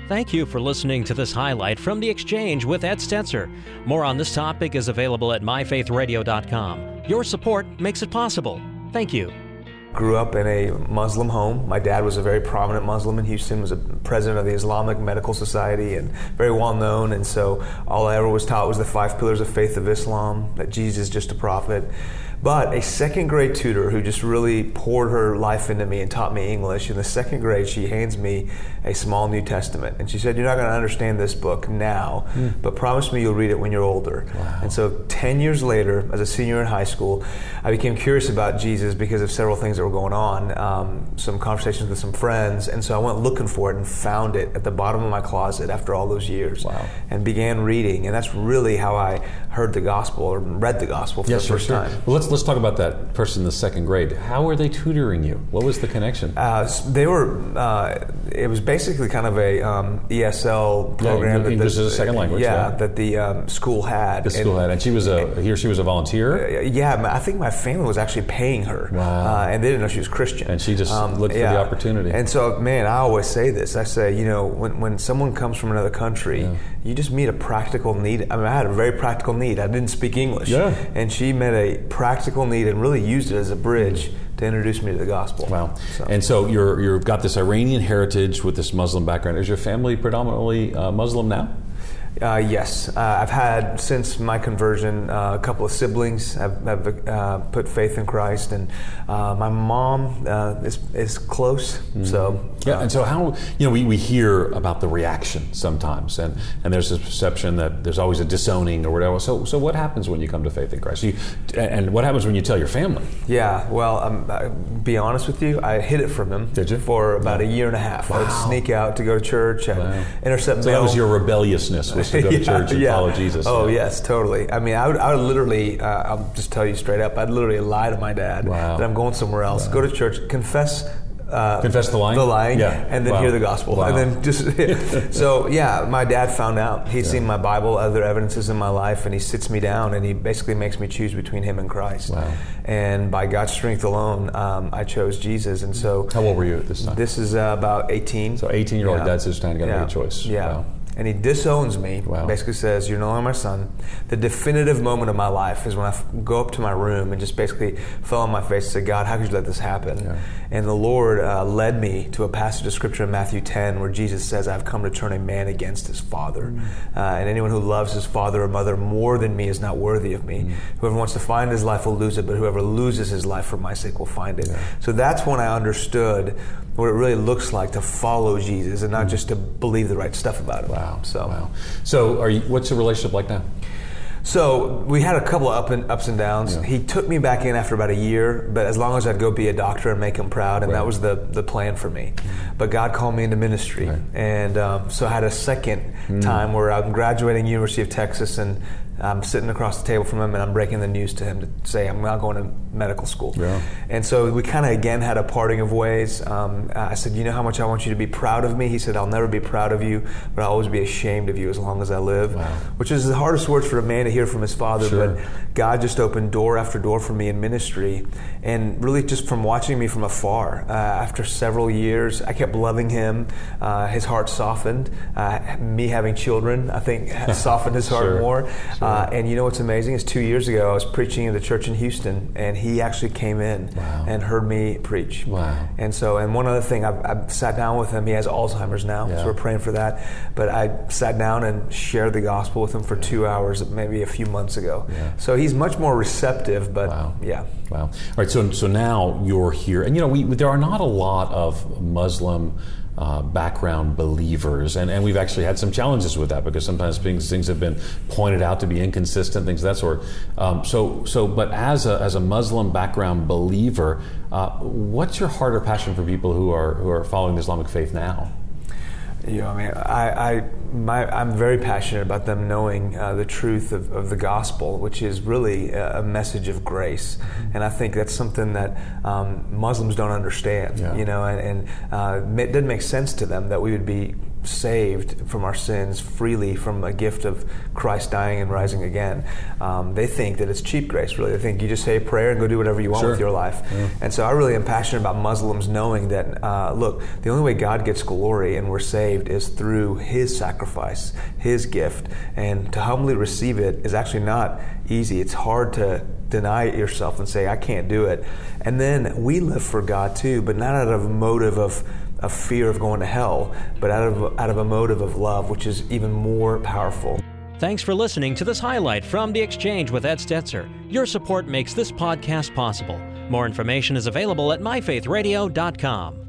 Thank you for listening to this highlight from The Exchange with Ed Stetzer. More on this topic is available at myfaithradio.com. Your support makes it possible. Thank you. Grew up in a Muslim home. My dad was a very prominent Muslim in Houston, was a president of the Islamic Medical Society and very well known. And so all I ever was taught was the 5 pillars of faith of Islam, that Jesus is just a prophet. But a second grade tutor who just really poured her life into me and taught me English. In the second grade, she hands me a small New Testament. And she said, "You're not going to understand this book now, but promise me you'll read it when you're older." Wow. And so 10 years later, as a senior in high school, I became curious about Jesus because of several things that were going on, some conversations with some friends. And so I went looking for it and found it at the bottom of my closet after all those years. Wow. And began reading. And that's really how I heard the gospel or read the gospel for the first time. Well, let's talk about that person in the second grade. How were they tutoring you? What was the connection? They were. It was basically kind of a ESL program. English as a second language. Yeah, that the school had. The school had, and she was he or she was a volunteer. Yeah, I think my family was actually paying her. Wow. And they didn't know she was Christian. And she just looked for the opportunity. And so, man, I always say this. I say, when someone comes from another country, you just meet a practical need. I mean, I had a very practical need. I didn't speak English. Yeah. And she met a practical need and really used it as a bridge to introduce me to the gospel. Wow. And so you've got this Iranian heritage with this Muslim background. Is your family predominantly Muslim now? Yes. I've had, since my conversion, a couple of siblings have put faith in Christ, and my mom is close. Mm-hmm. So and so how, we hear about the reaction sometimes, and there's this perception that there's always a disowning or whatever. So what happens when you come to faith in Christ? And what happens when you tell your family? Yeah, well, I'll be honest with you, I hid it from him. Did you? For about a year and a half. Wow. I would sneak out to go to church and intercept mail. So that was your rebelliousness, was to go to church and follow Jesus. Oh, yes, totally. I mean, I would literally, I'll just tell you straight up, I'd literally lie to my dad that I'm going somewhere else, go to church, confess the lying? And then hear the gospel. And then just, so my dad found out. He's seen my Bible, other evidences in my life, and he sits me down and he basically makes me choose between him and Christ. Wow. And by God's strength alone, I chose Jesus. And so. How old were you at this time? This is about 18. So 18-year-old dad says, "Time to make a choice." Yeah. Wow. And he disowns me, basically says, "You're no longer my son." The definitive moment of my life is when I go up to my room and just basically fell on my face and said, "God, how could you let this happen?" Yeah. And the Lord led me to a passage of Scripture in Matthew 10 where Jesus says, "I've come to turn a man against his father. And anyone who loves his father or mother more than me is not worthy of me. Whoever wants to find his life will lose it, but whoever loses his life for my sake will find it." Yeah. So that's when I understood what it really looks like to follow Jesus and not just to believe the right stuff about him. Wow. So what's your relationship like now? So we had a couple of ups and downs. Yeah. He took me back in after about a year, but as long as I'd go be a doctor and make him proud, and that was the plan for me. But God called me into ministry. And so I had a second time where I'm graduating University of Texas, and I'm sitting across the table from him and I'm breaking the news to him to say I'm not going to medical school. Yeah. And so we kind of again had a parting of ways. I said, "You know how much I want you to be proud of me?" He said, "I'll never be proud of you, but I'll always be ashamed of you as long as I live." Wow. Which is the hardest words for a man to hear from his father. Sure. But God just opened door after door for me in ministry. And really just from watching me from afar, after several years, I kept loving him. His heart softened. Me having children, I think, softened his heart more. Sure. And you know what's amazing is 2 years ago I was preaching in the church in Houston, and he actually came in and heard me preach. Wow. And one other thing, I sat down with him. He has Alzheimer's now, so we're praying for that. But I sat down and shared the gospel with him for 2 hours maybe a few months ago. Yeah. So he's much more receptive, but Wow. All right, so now you're here. And there are not a lot of Muslim background believers, and we've actually had some challenges with that because sometimes things have been pointed out to be inconsistent, things of that sort. But as a Muslim background believer, what's your heart or passion for people who are following the Islamic faith now? I'm very passionate about them knowing the truth of the gospel, which is really a message of grace. And I think that's something that Muslims don't understand, and it doesn't make sense to them that we would be saved from our sins freely from a gift of Christ dying and rising again, they think that it's cheap grace, really. They think you just say a prayer and go do whatever you want with your life. Yeah. And so I really am passionate about Muslims knowing that, look, the only way God gets glory and we're saved is through His sacrifice, His gift. And to humbly receive it is actually not easy. It's hard to deny it yourself and say, I can't do it. And then we live for God too, but not out of a motive of fear of going to hell, but out of a motive of love, which is even more powerful. Thanks for listening to this highlight from The Exchange with Ed Stetzer. Your support makes this podcast possible. More information is available at myfaithradio.com.